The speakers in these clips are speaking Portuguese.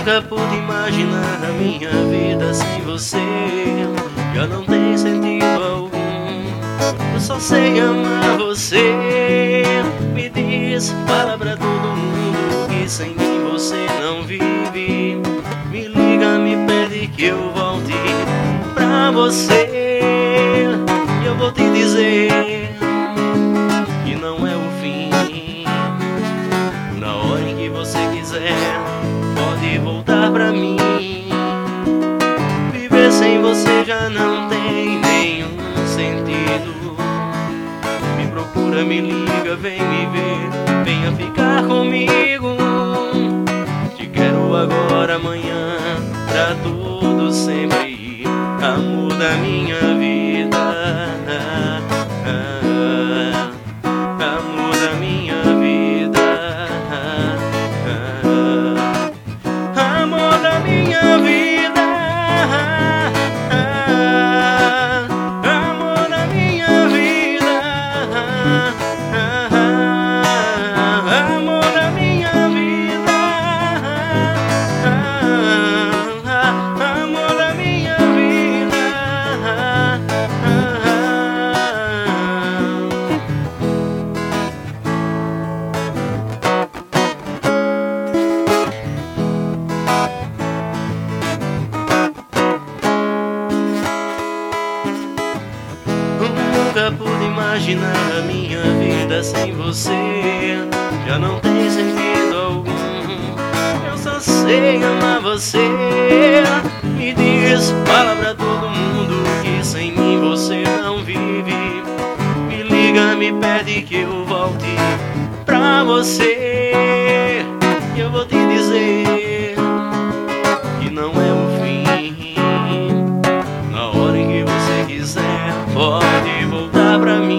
Nunca pude imaginar a minha vida sem você. Já não tem sentido algum, eu só sei amar você. Me diz, fala pra todo mundo que sem mim você não vive. Me liga, me pede que eu volte pra você. E eu vou te dizer que não é o fim. Na hora em que você quiser, pode voltar pra mim. Viver sem você já não tem nenhum sentido. Me procura, me liga, vem me ver, venha ficar comigo. Te quero agora, amanhã, pra tudo sempre. Amor da minha vida, amor da minha vida, amor da minha vida, amor da minha vida, amor da minha vida, amor da minha vida. Nunca pude imaginar a minha vida sem você. Já não tem sentido algum, eu só sei amar você. Me diz, fala pra todo mundo que sem mim você não vive. Me liga, me pede que eu volte pra você. E eu vou te dizer que não é o fim. Na hora em que você quiser, pode voltar pra mim.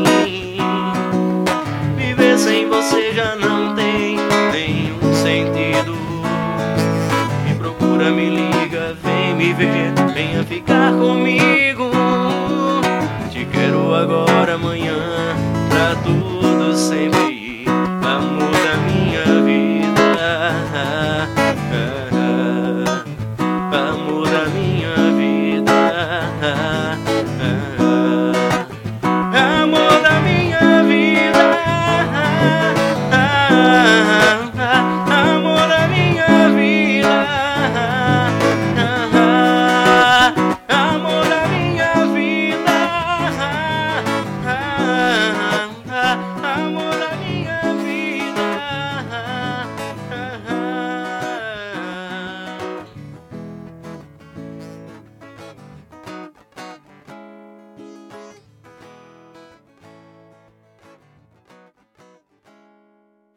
Viver sem você já não tem nenhum sentido. Me procura, me liga, vem me ver, venha ficar comigo. Te quero agora, amanhã, pra tudo sempre. Amor da minha vida, amor da minha